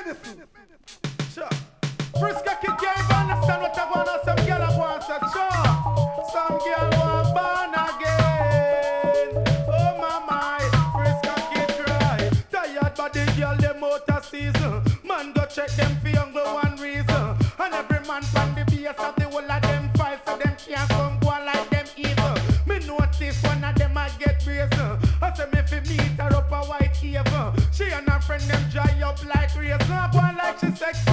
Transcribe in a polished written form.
Sure. Frisco kid can't even understand what I want. Some girl I want to sure. Some girl want born again. Oh my my, Frisco kid cry. Tired body girl them out of season. Man go check them for younger one reason. And every man from the base of the whole of them fight so them can't come go like them either. Me notice one of them I get brazen. I say me fi meet her up a white haven. She and her friend them dry up like razor. One like she sexy.